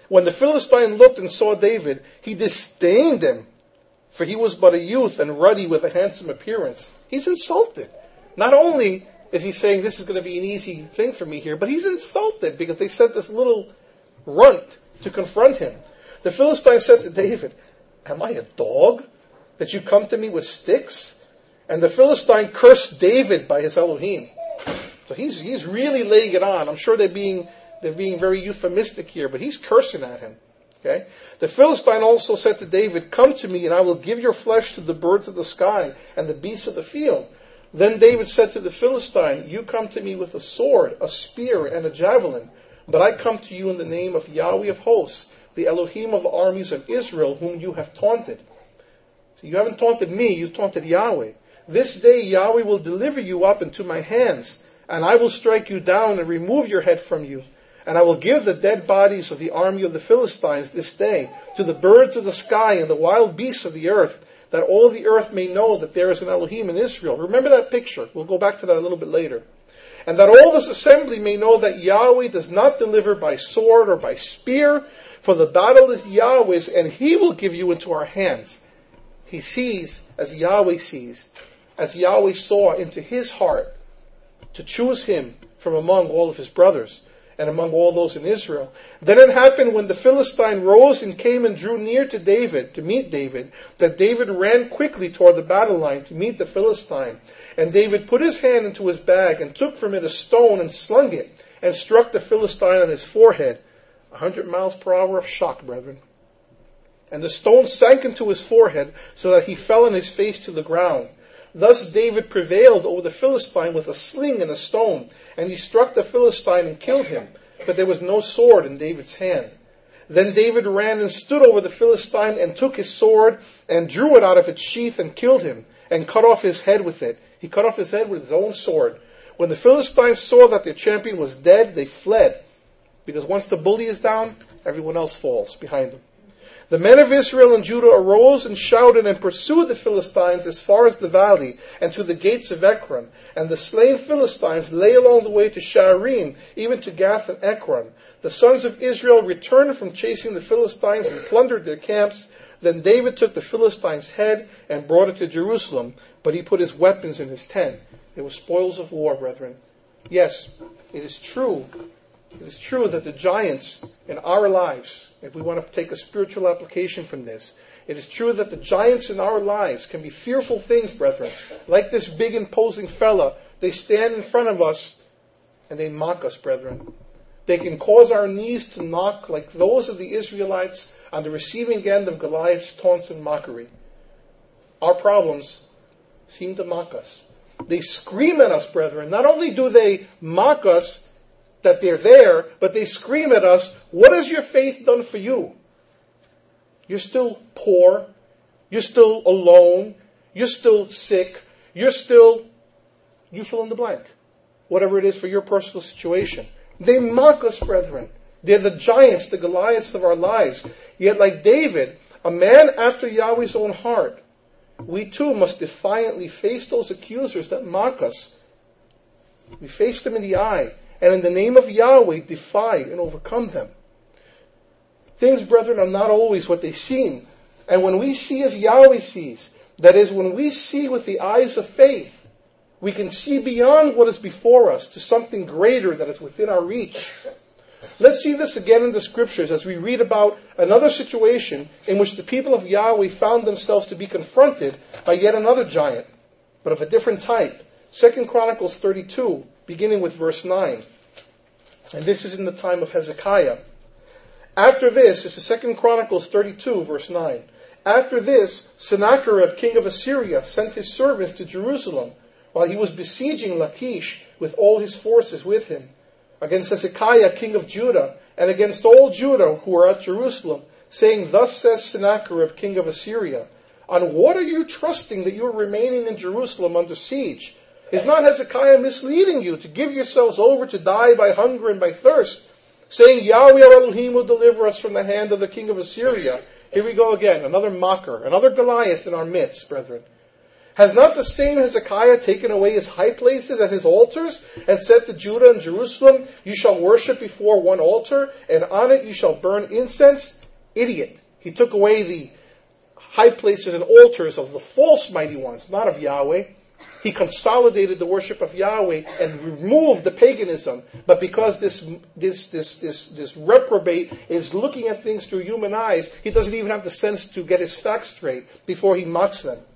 When the Philistine looked and saw David, he disdained him, for he was but a youth and ruddy with a handsome appearance. He's insulted. Not only is he saying this is going to be an easy thing for me here, but he's insulted because they sent this little runt to confront him. The Philistine said to David, "Am I a dog that you come to me with sticks?" And the Philistine cursed David by his Elohim. So he's really laying it on. I'm sure they're being very euphemistic here, but he's cursing at him. Okay? The Philistine also said to David, "Come to me, and I will give your flesh to the birds of the sky and the beasts of the field." Then David said to the Philistine, "You come to me with a sword, a spear, and a javelin, but I come to you in the name of Yahweh of hosts, the Elohim of the armies of Israel, whom you have taunted." So you haven't taunted me, you've taunted Yahweh. "This day Yahweh will deliver you up into my hands, and I will strike you down and remove your head from you. And I will give the dead bodies of the army of the Philistines this day to the birds of the sky and the wild beasts of the earth, that all the earth may know that there is an Elohim in Israel." Remember that picture. We'll go back to that a little bit later. "And that all this assembly may know that Yahweh does not deliver by sword or by spear, for the battle is Yahweh's, and he will give you into our hands." He sees as Yahweh sees, as Yahweh saw into his heart to choose him from among all of his brothers and among all those in Israel. Then it happened when the Philistine rose and came and drew near to David, to meet David, that David ran quickly toward the battle line to meet the Philistine. And David put his hand into his bag and took from it a stone and slung it and struck the Philistine on his forehead. 100 miles per hour of shock, brethren. And the stone sank into his forehead so that he fell on his face to the ground. Thus David prevailed over the Philistine with a sling and a stone, and he struck the Philistine and killed him, but there was no sword in David's hand. Then David ran and stood over the Philistine and took his sword and drew it out of its sheath and killed him and cut off his head with it. He cut off his head with his own sword. When the Philistines saw that their champion was dead, they fled, because once the bully is down, everyone else falls behind them. The men of Israel and Judah arose and shouted and pursued the Philistines as far as the valley and to the gates of Ekron. And the slain Philistines lay along the way to Sha'arim, even to Gath and Ekron. The sons of Israel returned from chasing the Philistines and plundered their camps. Then David took the Philistine's head and brought it to Jerusalem, but he put his weapons in his tent. They were spoils of war, brethren. Yes, it is true. It is true that the giants in our lives, if we want to take a spiritual application from this, it is true that the giants in our lives can be fearful things, brethren. Like this big imposing fella, they stand in front of us and they mock us, brethren. They can cause our knees to knock like those of the Israelites on the receiving end of Goliath's taunts and mockery. Our problems seem to mock us. They scream at us, brethren. Not only do they mock us that they're there, but they scream at us, "What has your faith done for you? You're still poor. You're still alone. You're still sick. You fill in the blank. Whatever it is for your personal situation." They mock us, brethren. They're the giants, the Goliaths of our lives. Yet like David, a man after Yahweh's own heart, we too must defiantly face those accusers that mock us. We face them in the eye, and in the name of Yahweh, defy and overcome them. Things, brethren, are not always what they seem. And when we see as Yahweh sees, that is, when we see with the eyes of faith, we can see beyond what is before us to something greater that is within our reach. Let's see this again in the scriptures as we read about another situation in which the people of Yahweh found themselves to be confronted by yet another giant, but of a different type. 2 Chronicles 32, beginning with verse 9. And this is in the time of Hezekiah. After this is the 2 Chronicles 32, verse 9. After this, Sennacherib, king of Assyria, sent his servants to Jerusalem while he was besieging Lachish with all his forces with him, against Hezekiah, king of Judah, and against all Judah who were at Jerusalem, saying, "Thus says Sennacherib, king of Assyria, on what are you trusting that you are remaining in Jerusalem under siege? Is not Hezekiah misleading you to give yourselves over to die by hunger and by thirst, saying, Yahweh our Elohim will deliver us from the hand of the king of Assyria?" Here we go again, another mocker, another Goliath in our midst, brethren. Has not the same Hezekiah taken away his high places and his altars, and said to Judah and Jerusalem, you shall worship before one altar, and on it you shall burn incense? Idiot. He took away the high places and altars of the false mighty ones, not of Yahweh. He consolidated the worship of Yahweh and removed the paganism. But because this reprobate is looking at things through human eyes, he doesn't even have the sense to get his facts straight before he mocks them.